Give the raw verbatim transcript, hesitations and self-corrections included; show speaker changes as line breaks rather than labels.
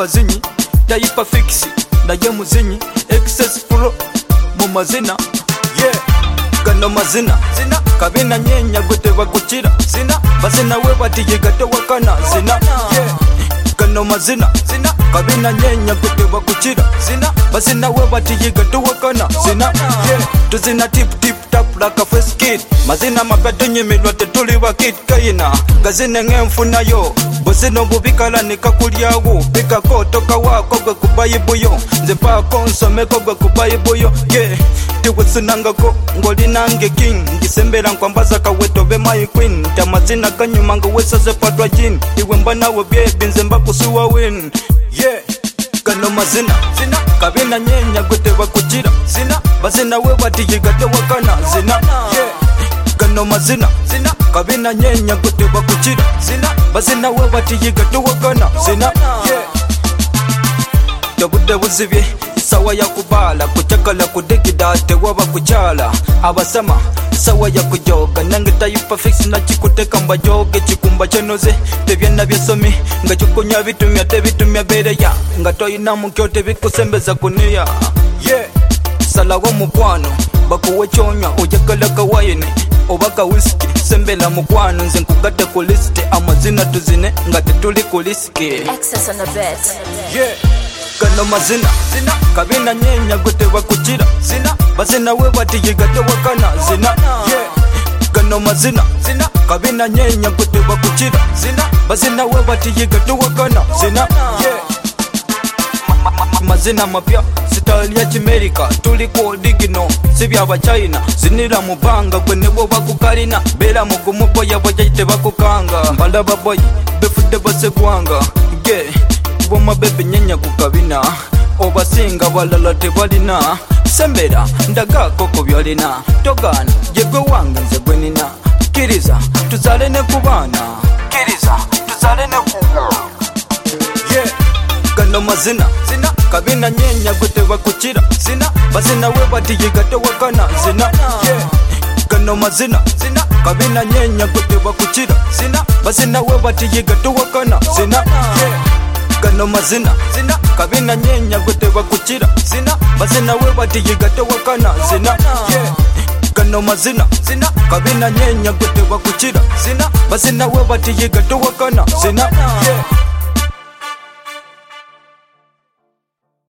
abazinyi Taifa fix naye muzinyi excess pro mu mazina yeah gano mazina zina kabina nyenya gute bakukira zina bazina we batiye gato wakana zina yeah gano mazina zina kabina nyenya gute bakukira zina bazina we batiye gato wakana zina yeah tuzina tip tip tap like a first kid mazina makatonye milwate tuli bakit kayina gazine ngemfuna yo bosino bubikala nikakulyawo bikako toka wako gwe kubayibuyo nze pa konsome ko gwe kubayibuyo yeah tiwesunangako ngoli nange king ngisembera nkwambaza kaweto be my queen tamazina kanyuma ngo wesaze patwa jin iwe mbana we baby nze mbakusuwa win yeah kano mazina zina kabina nyenya gute bakukira zina bazina we batiye gato wakana zina yeah kano mazina zina kabina nyenya gute bakukira zina bazina we batiye gato wakana zina yeah Dabuda buzibye sawa ya kubala kuchakala kudekida tewaba kuchala abasama sawa ya kujoga nange Taifa fix na chikuteka mbajoge chikumba chenoze tebyana byasomi nga chukunya bitumya tebitumya bereya nga toyina mukyote bikusembeza kunia yeah salawo mukwano bakuwe chonya ojakala kawayine obaka whisky sembela mukwano nze nkugate ku list amazina tuzine nga tetuli ku list
access on the bed
yeah kano mazina zina kabina nyenya gute bakukira zina bazina we batiye gato wakana zina yeah kano mazina zina kabina nyenya gute bakukira zina bazina we batiye gato wakana zina yeah mazina mapya style ya America tuli ko digino sibya ba China zinira mubanga kwene bo bakukalina bela mugumu boya boyite bakukanga mbala baboy befude basekwanga yeah boma bebe nyenya kukabina obasinga balala tebalina sembera ndagako ko byolina togana yegwe wange nze gwenina kiriza tuzale ne kubana kiriza tuzale ne kubana yeah kano mazina zina kabina nyenya gute bakukira zina bazina we batiye gato wakana zina yeah kano mazina zina kabina nyenya gute bakukira zina bazina we batiye gato wakana zina yeah kano mazina zina kabina nyenya gute bakukira zina bazina we batiye gato wakana zina yeah kano mazina zina kabina nyenya gute bakukira zina bazina we batiye gato wakana zina yeah